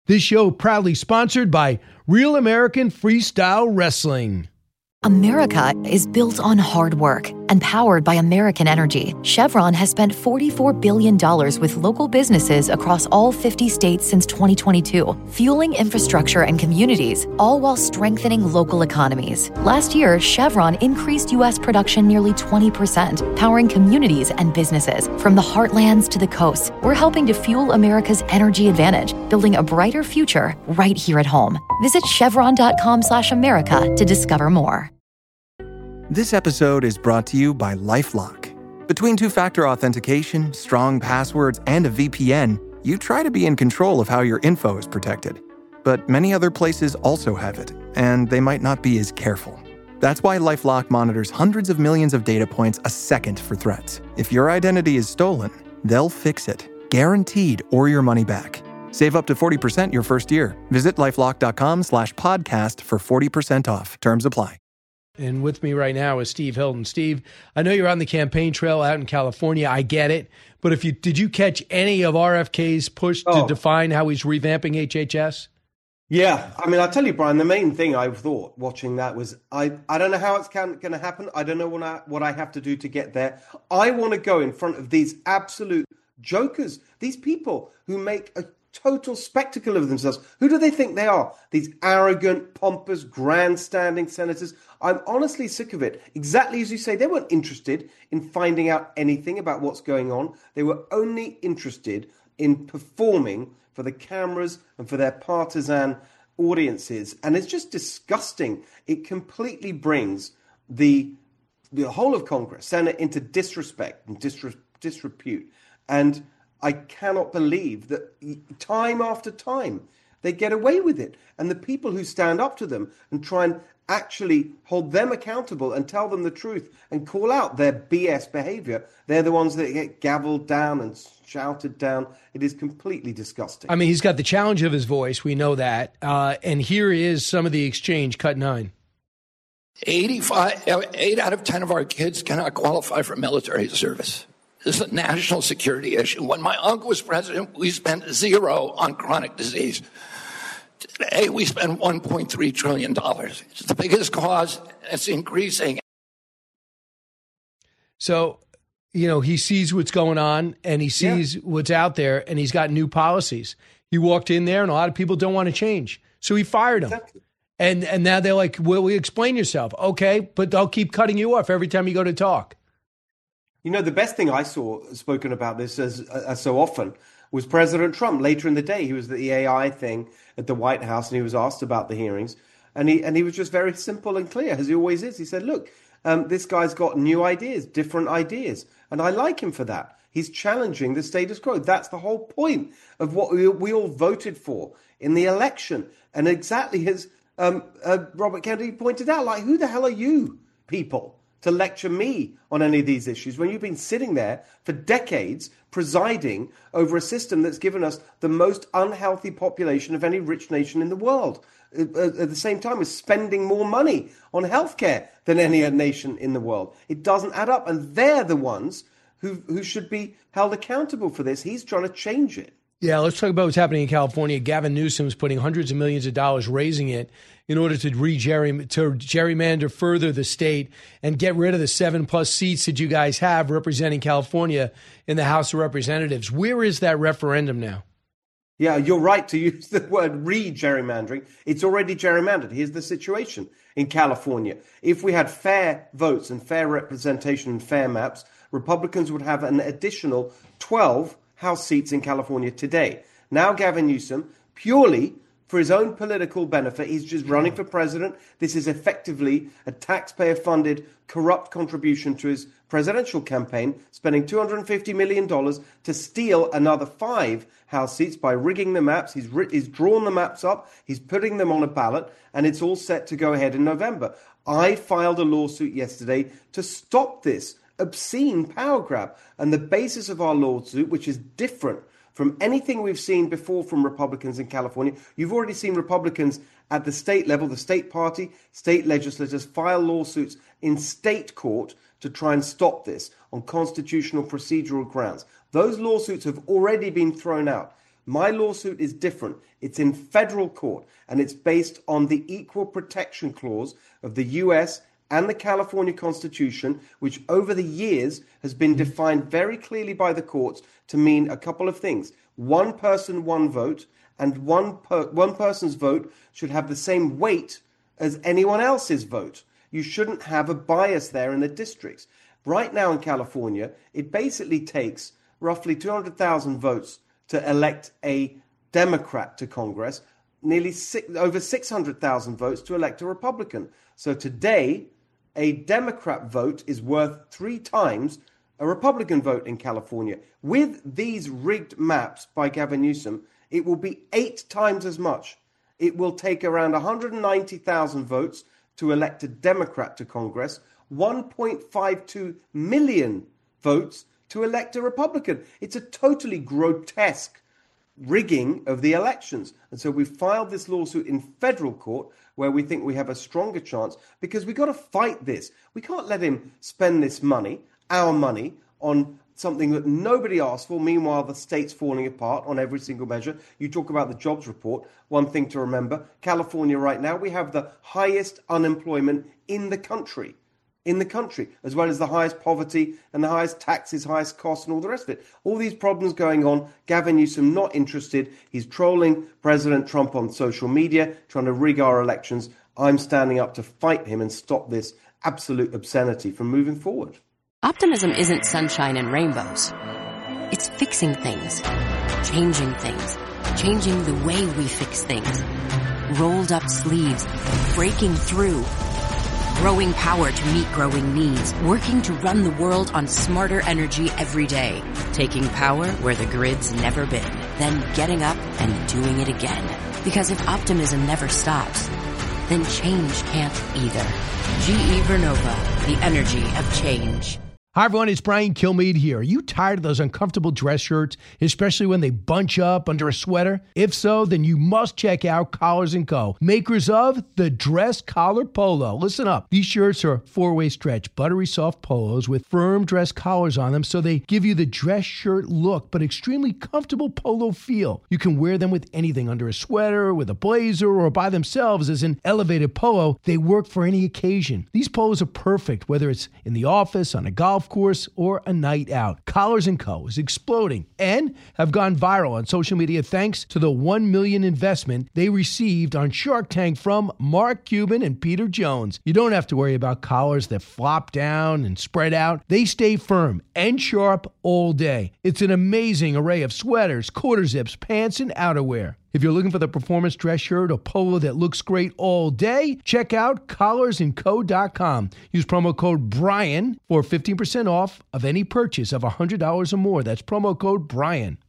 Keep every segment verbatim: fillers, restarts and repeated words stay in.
This show proudly sponsored by Real American Freestyle Wrestling. America is built on hard work and powered by American Energy. Chevron has spent forty-four billion dollars with local businesses across all fifty states since twenty twenty-two, fueling infrastructure and communities, all while strengthening local economies. Last year, Chevron increased U S production nearly twenty percent, powering communities and businesses. From the heartlands to the coasts, we're helping to fuel America's energy advantage, building a brighter future right here at home. Visit chevron.com slash America to discover more. This episode is brought to you by LifeLock. Between two-factor authentication, strong passwords, and a V P N, you try to be in control of how your info is protected. But many other places also have it, and they might not be as careful. That's why LifeLock monitors hundreds of millions of data points a second for threats. If your identity is stolen, they'll fix it, guaranteed, or your money back. Save up to forty percent your first year. Visit LifeLock.com slash podcast for forty percent off. Terms apply. And with me right now is Steve Hilton. Steve, I know you're on the campaign trail out in California. I get it. But if you did you catch any of R F K's push oh. to define how he's revamping H H S? Yeah. I mean, I'll tell you, Brian, the main thing I thought watching that was I, I don't know how it's going to happen. I don't know what I, what I have to do to get there. I want to go in front of these absolute jokers, these people who make a total spectacle of themselves. Who do they think they are? These arrogant, pompous, grandstanding senators. I'm honestly sick of it. Exactly as you say, they weren't interested in finding out anything about what's going on. They were only interested in performing for the cameras and for their partisan audiences. And it's just disgusting. It completely brings the, the whole of Congress, Senate, into disrespect and disre- disrepute. And I cannot believe that time after time they get away with it. And the people who stand up to them and try and actually hold them accountable and tell them the truth and call out their B S behavior, they're the ones that get gavelled down and shouted down. It is completely disgusting. I mean, he's got the challenge of his voice. We know that. Uh, and here is some of the exchange, cut nine. eighty-five, eight out of ten of our kids cannot qualify for military service. This is a national security issue. When my uncle was president, we spent zero on chronic disease. Today, we spend one point three trillion dollars. It's the biggest cause. It's increasing. So, you know, he sees what's going on and he sees yeah. what's out there and he's got new policies. He walked in there and a lot of people don't want to change. So he fired him. Exactly. And and now they're like, well, we explain yourself. Okay, but they'll keep cutting you off every time you go to talk. You know, the best thing I saw spoken about this as, as so often was President Trump. Later in the day, he was at the A I thing at the White House and he was asked about the hearings. And he and he was just very simple and clear, as he always is. He said, look, um, this guy's got new ideas, different ideas. And I like him for that. He's challenging the status quo. That's the whole point of what we, we all voted for in the election. And exactly as um, uh, Robert Kennedy pointed out, like, who the hell are you people to lecture me on any of these issues when you've been sitting there for decades presiding over a system that's given us the most unhealthy population of any rich nation in the world, at the same time as spending more money on healthcare than any other nation in the world. It doesn't add up, and they're the ones who who should be held accountable for this. He's trying to change it. Yeah, let's talk about what's happening in California. Gavin Newsom is putting hundreds of millions of dollars, raising it in order to re-gerry, to gerrymander further the state and get rid of the seven-plus seats that you guys have representing California in the House of Representatives. Where is that referendum now? Yeah, you're right to use the word re-gerrymandering. It's already gerrymandered. Here's the situation in California. If we had fair votes and fair representation and fair maps, Republicans would have an additional twelve House seats in California today. Now Gavin Newsom, purely for his own political benefit, he's just running for president. This is effectively a taxpayer-funded, corrupt contribution to his presidential campaign, spending two hundred fifty million dollars to steal another five House seats by rigging the maps. He's, ri- he's drawn the maps up, he's putting them on a ballot, and it's all set to go ahead in November. I filed a lawsuit yesterday to stop this obscene power grab. And the basis of our lawsuit, which is different from anything we've seen before from Republicans in California, you've already seen Republicans at the state level, the state party, state legislators file lawsuits in state court to try and stop this on constitutional procedural grounds. Those lawsuits have already been thrown out. My lawsuit is different. It's in federal court, and it's based on the Equal Protection Clause of the U S and the California Constitution, which over the years has been defined very clearly by the courts to mean a couple of things. One person, one vote, and one per- one person's vote should have the same weight as anyone else's vote. You shouldn't have a bias there in the districts. Right now in California, it basically takes roughly two hundred thousand votes to elect a Democrat to Congress, nearly six, over six hundred thousand votes to elect a Republican. So today, a Democrat vote is worth three times a Republican vote in California. With these rigged maps by Gavin Newsom, it will be eight times as much. It will take around one hundred ninety thousand votes to elect a Democrat to Congress, one point five two million votes to elect a Republican. It's a totally grotesque rigging of the elections. And so we filed this lawsuit in federal court where we think we have a stronger chance because we got to fight this. We can't let him spend this money, our money, on something that nobody asked for. Meanwhile, the state's falling apart on every single measure. You talk about the jobs report. One thing to remember, California right now, we have the highest unemployment in the country. in the country, as well as the highest poverty and the highest taxes, highest costs, and all the rest of it. All these problems going on. Gavin Newsom not interested. He's trolling President Trump on social media, trying to rig our elections. I'm standing up to fight him and stop this absolute obscenity from moving forward. Optimism isn't sunshine and rainbows. It's fixing things, changing things, changing the way we fix things. Rolled up sleeves, breaking through. Growing power to meet growing needs, working to run the world on smarter energy every day, taking power where the grid's never been, then getting up and doing it again. Because if optimism never stops, then change can't either. G E Vernova, the energy of change. Hi, everyone. It's Brian Kilmeade here. Are you tired of those uncomfortable dress shirts, especially when they bunch up under a sweater? If so, then you must check out Collars and Co., makers of the Dress Collar Polo. Listen up. These shirts are four-way stretch, buttery soft polos with firm dress collars on them, so they give you the dress shirt look, but extremely comfortable polo feel. You can wear them with anything, under a sweater, with a blazer, or by themselves as an elevated polo. They work for any occasion. These polos are perfect, whether it's in the office, on a golf course, or a night out. Collars and Co. is exploding and have gone viral on social media thanks to the one million dollars investment they received on Shark Tank from Mark Cuban and Peter Jones. You don't have to worry about collars that flop down and spread out. They stay firm and sharp all day. It's an amazing array of sweaters, quarter zips, pants, and outerwear. If you're looking for the performance dress shirt or polo that looks great all day, check out collars and co dot com. Use promo code Brian for fifteen percent off of any purchase of one hundred dollars or more. That's promo code Brian.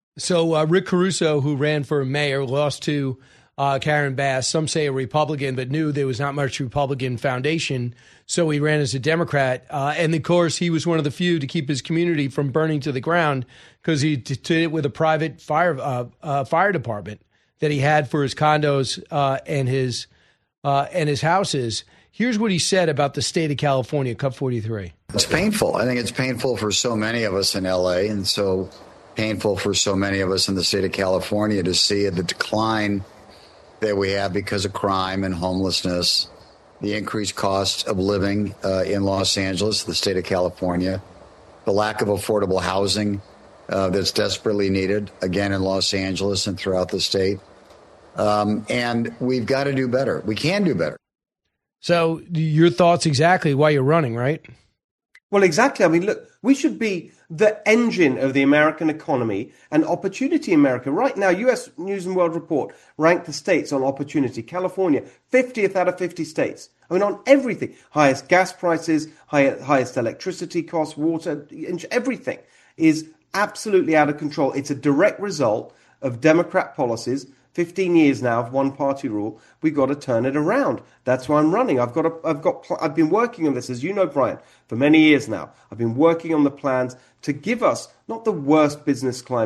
So uh, Rick Caruso, who ran for mayor, lost to uh, Karen Bass. Some say a Republican, but knew there was not much Republican foundation, so he ran as a Democrat. Uh, and, of course, he was one of the few to keep his community from burning to the ground because he did it with a private fire uh, uh, fire department that he had for his condos uh, and his uh, and his houses. Here's what he said about the state of California, Cut forty-three. It's painful. I think it's painful for so many of us in L A and so painful for so many of us in the state of California to see the decline that we have because of crime and homelessness, the increased cost of living uh, in Los Angeles, the state of California, the lack of affordable housing uh, that's desperately needed, again, in Los Angeles and throughout the state. Um, and we've got to do better. We can do better. So your thoughts exactly why you're running, right? Well, exactly. I mean, look, we should be the engine of the American economy and opportunity in America. Right now, U S News and World Report ranked the states on opportunity. California, fiftieth out of fifty states. I mean, on everything. Highest gas prices, high, highest electricity costs, water, everything is absolutely out of control. It's a direct result of Democrat policies. fifteen years now of one-party rule. We've got to turn it around. That's why I'm running. I've got. A, I've got. I've been working on this, as you know, Brian, for many years now. I've been working on the plans to give us not the worst business climate,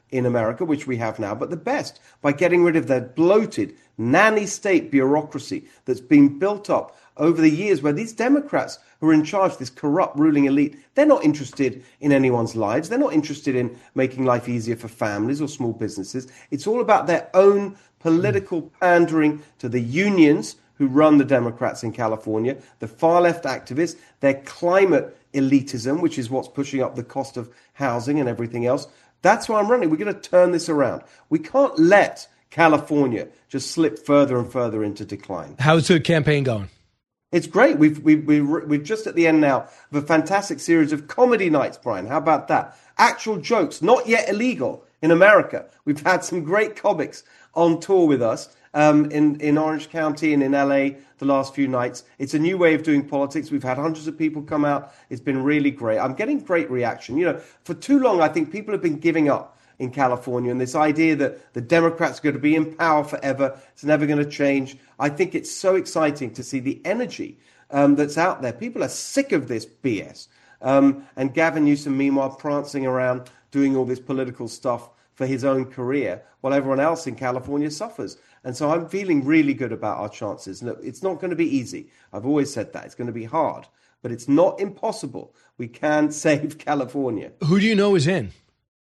in America, which we have now, but the best by getting rid of that bloated nanny state bureaucracy that's been built up over the years, where these Democrats who are in charge, this corrupt ruling elite, they're not interested in anyone's lives. They're not interested in making life easier for families or small businesses. It's all about their own political pandering to the unions who run the Democrats in California, the far left activists, their climate elitism, which is what's pushing up the cost of housing and everything else. That's why I'm running. We're going to turn this around. We can't let California just slip further and further into decline. How's the campaign going? It's great. We've, we've, we're just at the end now of a fantastic series of comedy nights, Brian. How about that? Actual jokes, not yet illegal in America. We've had some great comics on tour with us um, in, in Orange County and in L A the last few nights. It's a new way of doing politics. We've had hundreds of people come out. It's been really great. I'm getting great reaction. You know, for too long, I think people have been giving up in California, and this idea that the Democrats are going to be in power forever, it's never going to change. I think it's so exciting to see the energy um, that's out there. People are sick of this B S. Um, and Gavin Newsom, meanwhile, prancing around doing all this political stuff for his own career, while everyone else in California suffers. And so I'm feeling really good about our chances. Look, it's not going to be easy. I've always said that. It's going to be hard, but it's not impossible. We can save California. Who do you know is in?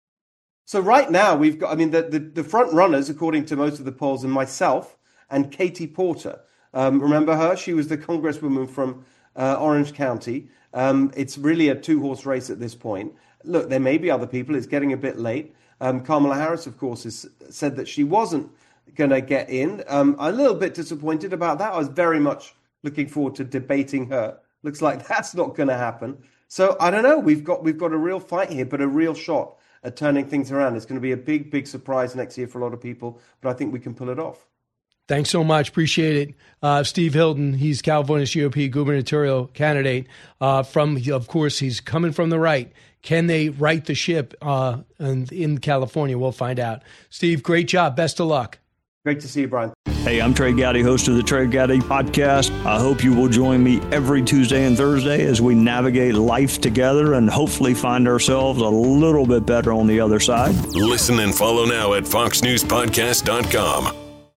So right now we've got, I mean, the, the, the front runners, according to most of the polls, and myself and Katie Porter. Um, remember her? She was the congresswoman from uh, Orange County. Um, it's really a two-horse race at this point. Look, there may be other people. It's getting a bit late. Um, Kamala Harris, of course, has said that she wasn't going to get in. Um, I'm a little bit disappointed about that. I was very much looking forward to debating her. Looks like that's not going to happen. So I don't know. We've got we've got a real fight here, but a real shot at turning things around. It's going to be a big, big surprise next year for a lot of people, but I think we can pull it off. Thanks so much. Appreciate it. Uh, Steve Hilton, he's California's G O P gubernatorial candidate. Uh, from, of course, he's coming from the right. Can they right the ship uh, in, in California? We'll find out. Steve, great job. Best of luck. Great to see you, Brian. Hey, I'm Trey Gowdy, host of the Trey Gowdy Podcast. I hope you will join me every Tuesday and Thursday as we navigate life together and hopefully find ourselves a little bit better on the other side. Listen and follow now at fox news podcast dot com.